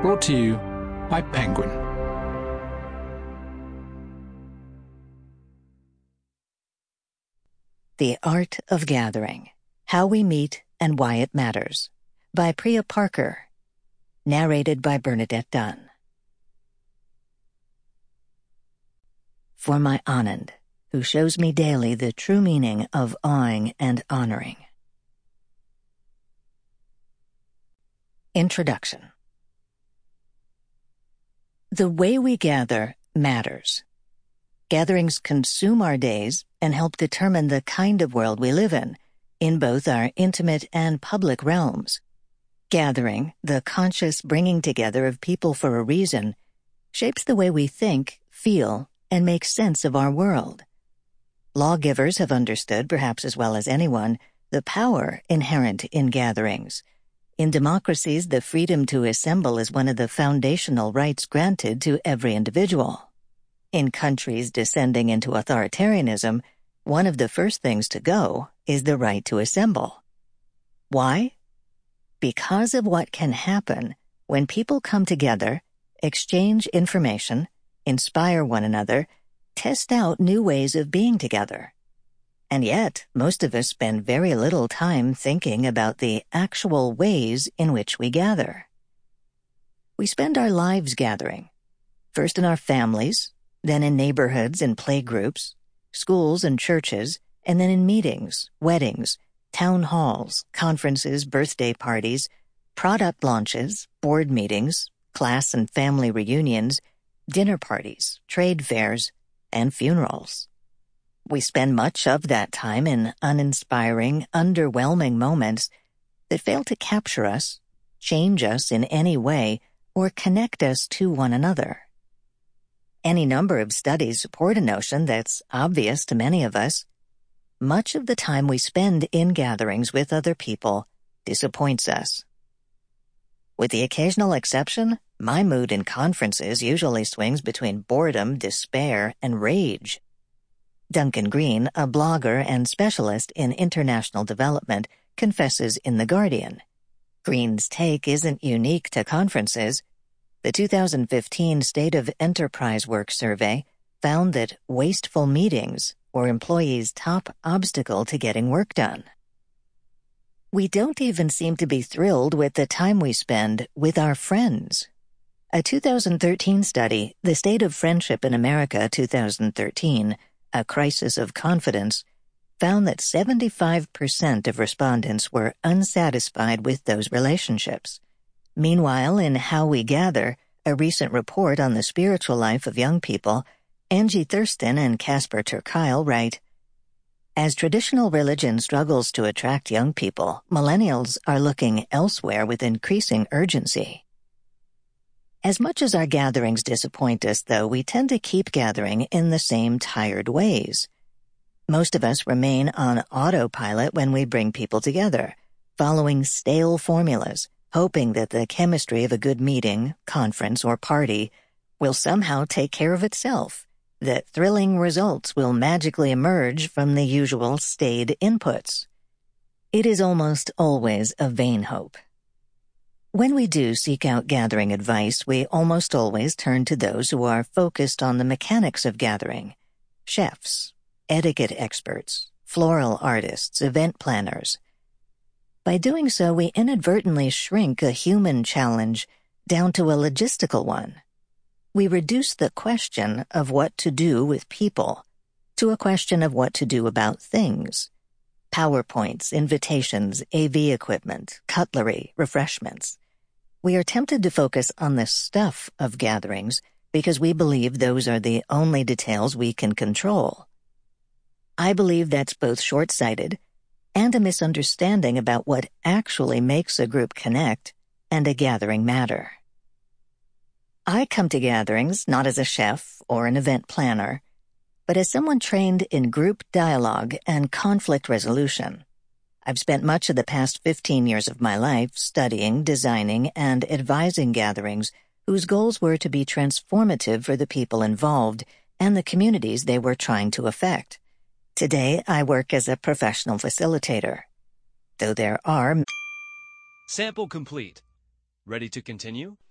Brought to you by Penguin. The Art of Gathering: How We Meet and Why It Matters, by Priya Parker. Narrated by Bernadette Dunn. For my Anand, who shows me daily the true meaning of awing and honoring. Introduction. The way we gather matters. Gatherings consume our days and help determine the kind of world we live in both our intimate and public realms. Gathering, the conscious bringing together of people for a reason, shapes the way we think, feel, and make sense of our world. Lawgivers have understood, perhaps as well as anyone, the power inherent in gatherings. In democracies, the freedom to assemble is one of the foundational rights granted to every individual. In countries descending into authoritarianism, one of the first things to go is the right to assemble. Why? Because of what can happen when people come together, exchange information, inspire one another, test out new ways of being together. And yet, most of us spend very little time thinking about the actual ways in which we gather. We spend our lives gathering, first in our families, then in neighborhoods and playgroups, schools and churches, and then in meetings, weddings, town halls, conferences, birthday parties, product launches, board meetings, class and family reunions, dinner parties, trade fairs, and funerals. We spend much of that time in uninspiring, underwhelming moments that fail to capture us, change us in any way, or connect us to one another. Any number of studies support a notion that's obvious to many of us. Much of the time we spend in gatherings with other people disappoints us. With the occasional exception, my mood in conferences usually swings between boredom, despair, and rage. Duncan Green, a blogger and specialist in international development, confesses in The Guardian. Green's take isn't unique to conferences. The 2015 State of Enterprise Work Survey found that wasteful meetings were employees' top obstacle to getting work done. We don't even seem to be thrilled with the time we spend with our friends. A 2013 study, The State of Friendship in America 2013, A Crisis of Confidence, found that 75% of respondents were unsatisfied with those relationships. Meanwhile, in How We Gather, a recent report on the spiritual life of young people, Angie Thurston and Casper ter Kuile write, "As traditional religion struggles to attract young people, millennials are looking elsewhere with increasing urgency." As much as our gatherings disappoint us, though, we tend to keep gathering in the same tired ways. Most of us remain on autopilot when we bring people together, following stale formulas, hoping that the chemistry of a good meeting, conference, or party will somehow take care of itself, that thrilling results will magically emerge from the usual staid inputs. It is almost always a vain hope. When we do seek out gathering advice, we almost always turn to those who are focused on the mechanics of gathering: chefs, etiquette experts, floral artists, event planners. By doing so, we inadvertently shrink a human challenge down to a logistical one. We reduce the question of what to do with people to a question of what to do about things: PowerPoints, invitations, AV equipment, cutlery, refreshments. We are tempted to focus on the stuff of gatherings because we believe those are the only details we can control. I believe that's both short-sighted and a misunderstanding about what actually makes a group connect and a gathering matter. I come to gatherings not as a chef or an event planner, but as someone trained in group dialogue and conflict resolution. I've spent much of the past 15 years of my life studying, designing, and advising gatherings whose goals were to be transformative for the people involved and the communities they were trying to affect. Today, I work as a professional facilitator. Though there are... Sample complete. Ready to continue?